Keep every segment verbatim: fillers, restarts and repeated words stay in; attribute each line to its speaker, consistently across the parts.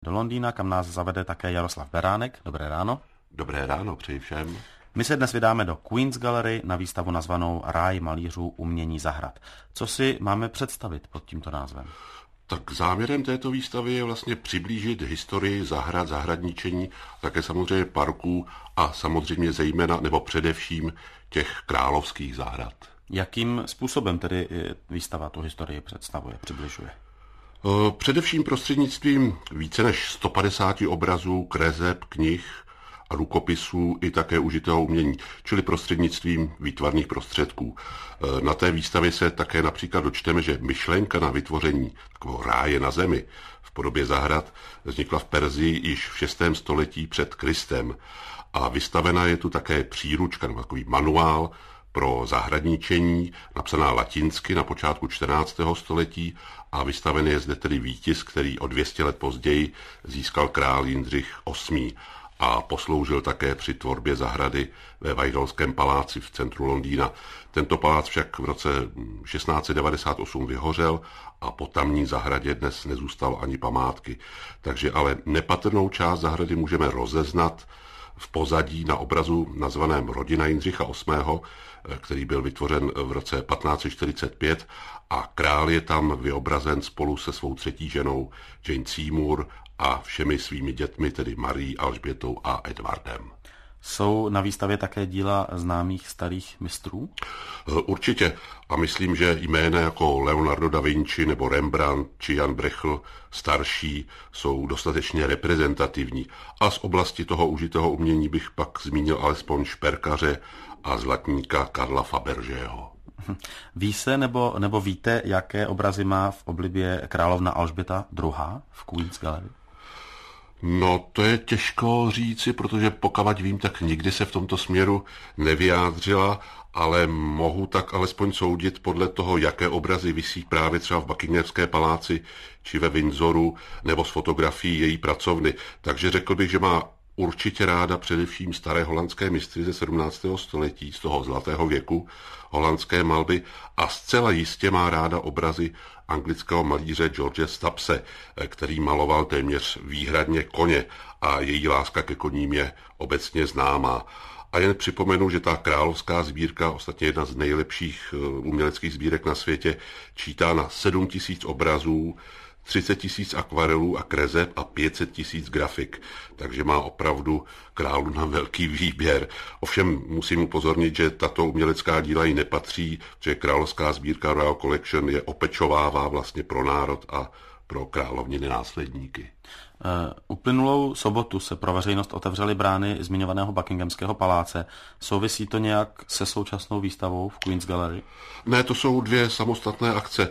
Speaker 1: do Londýna, kam nás zavede také Jaroslav Beránek. Dobré ráno.
Speaker 2: Dobré ráno, přeji všem.
Speaker 1: My se dnes vydáme do Queen's Gallery na výstavu nazvanou Ráj malířů umění zahrad. Co si máme představit pod tímto názvem?
Speaker 2: Tak záměrem této výstavy je vlastně přiblížit historii zahrad, zahradničení, také samozřejmě parků a samozřejmě zejména nebo především těch královských zahrad.
Speaker 1: Jakým způsobem tedy výstava tu historii představuje, přibližuje?
Speaker 2: Především prostřednictvím více než sto padesáti obrazů, kreseb, knih a rukopisů i také užitého umění, čili prostřednictvím výtvarných prostředků. Na té výstavě se také například dočteme, že myšlenka na vytvoření takového ráje na zemi v podobě zahrad vznikla v Persii již v šestém století před Kristem a vystavena je tu také příručka, nebo takový manuál pro zahradničení, napsaná latinsky na počátku čtrnáctého století a vystaven je zde tedy výtisk, který o dvě stě let později získal král Jindřich osmý a posloužil také při tvorbě zahrady ve Whitehallském paláci v centru Londýna. Tento palác však v roce šestnáct set devadesát osm vyhořel a po tamní zahradě dnes nezůstalo ani památky. Takže ale nepatrnou část zahrady můžeme rozeznat v pozadí na obrazu nazvaném Rodina Jindřicha osmého, který byl vytvořen v roce patnáct set čtyřicet pět a král je tam vyobrazen spolu se svou třetí ženou Jane Seymour a všemi svými dětmi, tedy Marií, Alžbětou a Edvardem.
Speaker 1: Jsou na výstavě také díla známých starých mistrů?
Speaker 2: Určitě. A myslím, že jména jako Leonardo da Vinci nebo Rembrandt či Jan Brechl starší jsou dostatečně reprezentativní. A z oblasti toho užitého umění bych pak zmínil alespoň šperkaře a zlatníka Karla Fabergého.
Speaker 1: Ví se nebo, nebo víte, jaké obrazy má v oblibě královna Alžběta druhá. v Queen's Gallery?
Speaker 2: No, to je těžko říci, protože pokud vím, tak nikdy se v tomto směru nevyjádřila, ale mohu tak alespoň soudit podle toho, jaké obrazy visí právě třeba v Buckinghamské paláci či ve Windsoru nebo z fotografií její pracovny. Takže řekl bych, že má určitě ráda především staré holandské mistry ze sedmnáctého století, z toho zlatého věku, holandské malby a zcela jistě má ráda obrazy anglického malíře George Stubbse, který maloval téměř výhradně koně a její láska ke koním je obecně známá. A jen připomenu, že ta královská sbírka, ostatně jedna z nejlepších uměleckých sbírek na světě, čítá na sedm tisíc obrazů, třicet tisíc akvarelů a kreseb a pět set tisíc grafik, takže má opravdu královna velký výběr. Ovšem musím upozornit, že tato umělecká díla jí nepatří, že královská sbírka Royal Collection je opečovává vlastně pro národ a pro královniny následníky.
Speaker 1: Uh, uplynulou sobotu se pro veřejnost otevřely brány zmiňovaného Buckinghamského paláce. Souvisí to nějak se současnou výstavou v Queen's Gallery?
Speaker 2: Ne, to jsou dvě samostatné akce.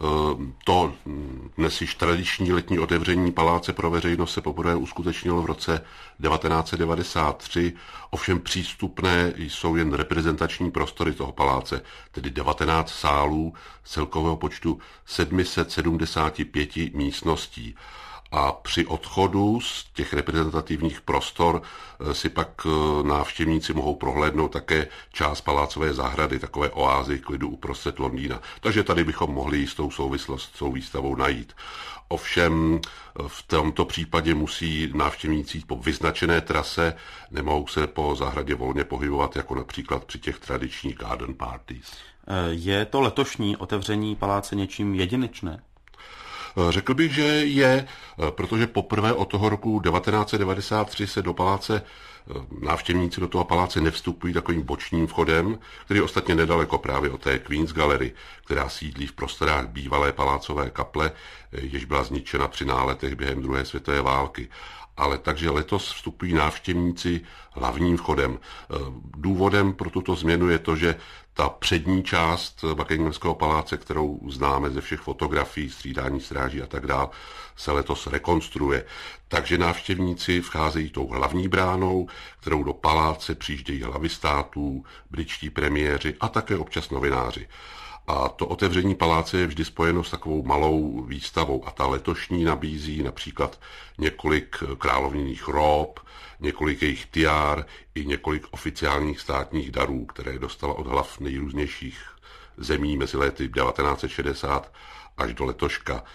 Speaker 2: To dnes již tradiční letní otevření paláce pro veřejnost se poprvé uskutečnilo v roce devatenáct set devadesát tři, ovšem přístupné jsou jen reprezentační prostory toho paláce, tedy devatenáct sálů celkového počtu sedm set sedmdesát pět místností. A při odchodu z těch reprezentativních prostor si pak návštěvníci mohou prohlédnout také část palácové zahrady, takové oázy klidu uprostřed Londýna. Takže tady bychom mohli jistou souvislost s tou výstavou najít. Ovšem v tomto případě musí návštěvníci jít po vyznačené trase, nemohou se po zahradě volně pohybovat, jako například při těch tradičních garden parties.
Speaker 1: Je to letošní otevření paláce něčím jedinečné?
Speaker 2: Řekl bych, že je, protože poprvé od toho roku devatenáct set devadesát tři se do paláce, návštěvníci do toho paláce nevstupují takovým bočním vchodem, který je ostatně nedaleko právě od té Queen's Gallery, která sídlí v prostorách bývalé palácové kaple, jež byla zničena při náletech během druhé světové války. Ale takže letos vstupují návštěvníci hlavním vchodem. Důvodem pro tuto změnu je to, že ta přední část Buckinghamského paláce, kterou známe ze všech fotografií, střídání stráží a tak dále, se letos rekonstruuje. Takže návštěvníci vcházejí tou hlavní bránou, kterou do paláce přijíždějí hlavy států, britští premiéři a také občas novináři. A to otevření paláce je vždy spojeno s takovou malou výstavou a ta letošní nabízí například několik královněných rob, několik jejich tiár i několik oficiálních státních darů, které dostala od hlav nejrůznějších zemí mezi lety devatenáct set šedesát až do letoška.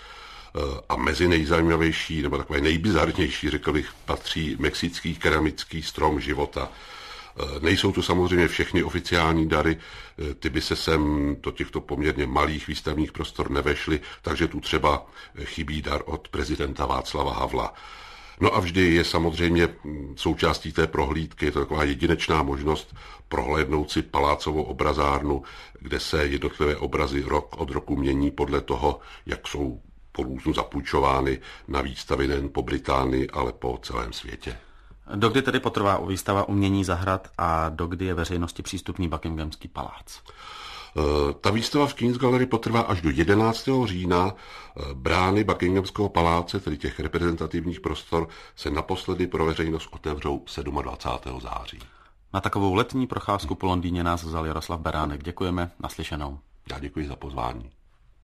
Speaker 2: A mezi nejzajímavější, nebo takové nejbizarnější, řekl bych, patří mexický keramický strom života. Nejsou tu samozřejmě všechny oficiální dary, ty by se sem do těchto poměrně malých výstavních prostor nevešly, takže tu třeba chybí dar od prezidenta Václava Havla. No a vždy je samozřejmě součástí té prohlídky, je to taková jedinečná možnost prohlédnout si palácovou obrazárnu, kde se jednotlivé obrazy rok od roku mění podle toho, jak jsou po různu zapůjčovány na výstavy nejen po Británii, ale po celém světě.
Speaker 1: Dokdy tedy potrvá výstava umění zahrad a dokdy je veřejnosti přístupný Buckinghamský palác?
Speaker 2: Ta výstava v Queen's Gallery potrvá až do jedenáctého října. Brány Buckinghamského paláce, tedy těch reprezentativních prostor, se naposledy pro veřejnost otevřou dvacátého sedmého září.
Speaker 1: Na takovou letní procházku po Londýně nás vzal Jaroslav Beránek. Děkujeme, naslyšenou.
Speaker 2: Já děkuji za pozvání.